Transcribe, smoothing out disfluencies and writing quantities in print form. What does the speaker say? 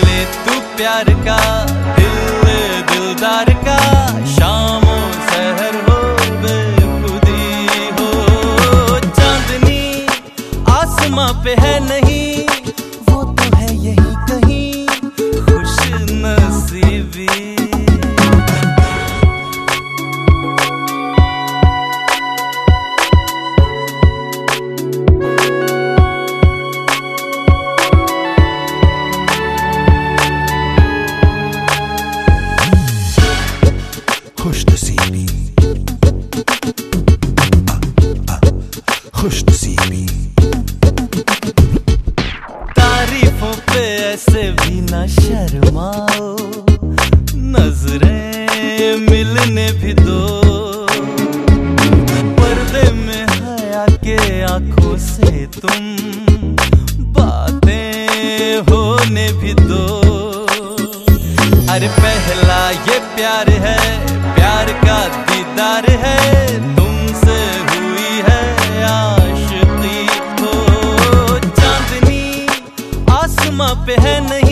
ले तू प्यार का दिल दिलदार का, शामों सहर हो बेखुदी हो। चांदनी आसमां पे है नहीं, वो तो है यही कहीं खुश नसीबी। खुशनसीबी खुशनसीबी। तारीफों पे ऐसे भी ना शर्माओ, नजरें मिलने भी दो। पर्दे में हया के आंखों से तुम बातें होने भी दो। अरे पहला ये प्यार है, प्यार का दीदार है, तुमसे हुई है आशिकी। हो चांदनी आसमां पे है नहीं,